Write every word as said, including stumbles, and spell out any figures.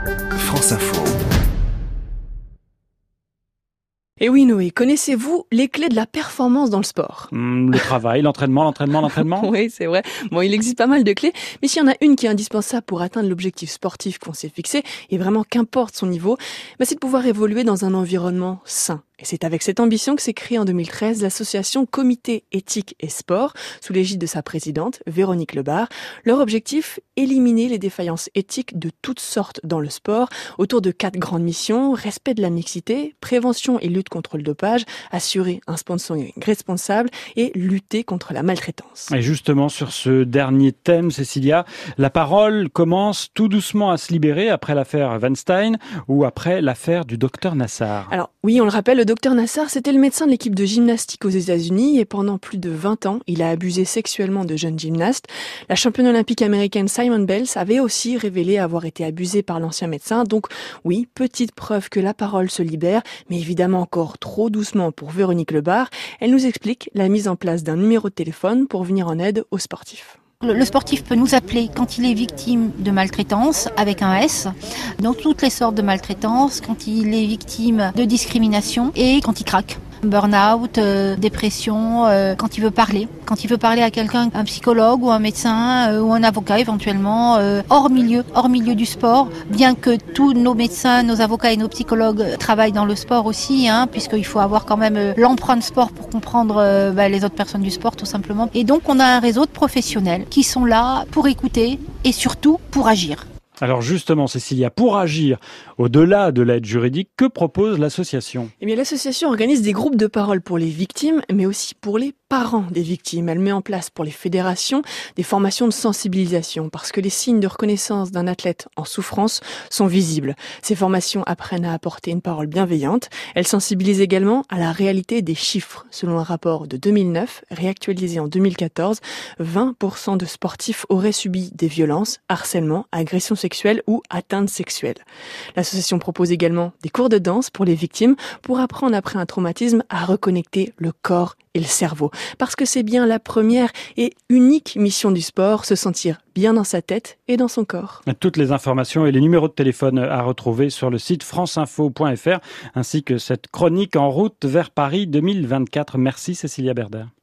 France Info. Et oui Noé, connaissez-vous les clés de la performance dans le sport ? Mmh, le travail, l'entraînement, l'entraînement, l'entraînement. Oui, c'est vrai. Bon, il existe pas mal de clés, mais s'il y en a une qui est indispensable pour atteindre l'objectif sportif qu'on s'est fixé, et vraiment qu'importe son niveau, bah c'est de pouvoir évoluer dans un environnement sain. Et c'est avec cette ambition que s'est créée en deux mille treize l'association Comité éthique et sport, sous l'égide de sa présidente, Véronique Lebar. Leur objectif, éliminer les défaillances éthiques de toutes sortes dans le sport, autour de quatre grandes missions: respect de la mixité, prévention et lutte contre le dopage, assurer un sponsoring responsable et lutter contre la maltraitance. Et justement, sur ce dernier thème, Cécilia, la parole commence tout doucement à se libérer après l'affaire Weinstein ou après l'affaire du docteur Nassar. Alors oui, on le rappelle, le docteur Nassar, c'était le médecin de l'équipe de gymnastique aux États-Unis et pendant plus de vingt ans, il a abusé sexuellement de jeunes gymnastes. La championne olympique américaine Simone Biles avait aussi révélé avoir été abusée par l'ancien médecin. Donc oui, petite preuve que la parole se libère, mais évidemment encore trop doucement pour Véronique Lebar. Elle nous explique la mise en place d'un numéro de téléphone pour venir en aide aux sportifs. Le sportif peut nous appeler quand il est victime de maltraitance, avec un S, dans toutes les sortes de maltraitance, quand il est victime de discrimination et quand il craque. Burn-out, euh, dépression, euh, quand il veut parler. Quand il veut parler à quelqu'un, un psychologue ou un médecin euh, ou un avocat éventuellement, euh, hors milieu, hors milieu du sport, bien que tous nos médecins, nos avocats et nos psychologues travaillent dans le sport aussi, hein, puisqu'il faut avoir quand même euh, l'empreinte sport pour comprendre euh, bah, les autres personnes du sport tout simplement. Et donc on a un réseau de professionnels qui sont là pour écouter et surtout pour agir. Alors justement, Cécilia, pour agir au-delà de l'aide juridique, que propose l'association ? Eh bien, l'association organise des groupes de parole pour les victimes, mais aussi pour les parents des victimes. Elle met en place pour les fédérations des formations de sensibilisation, parce que les signes de reconnaissance d'un athlète en souffrance sont visibles. Ces formations apprennent à apporter une parole bienveillante. Elles sensibilisent également à la réalité des chiffres. Selon un rapport de deux mille neuf, réactualisé en deux mille quatorze, vingt pour cent de sportifs auraient subi des violences, harcèlement, agressions sexuelles ou atteintes sexuelles. L'association propose également des cours de danse pour les victimes pour apprendre après un traumatisme à reconnecter le corps et le cerveau. Parce que c'est bien la première et unique mission du sport, se sentir bien dans sa tête et dans son corps. Toutes les informations et les numéros de téléphone à retrouver sur le site franceinfo point f r ainsi que cette chronique en route vers Paris deux mille vingt-quatre. Merci Cécilia Berder.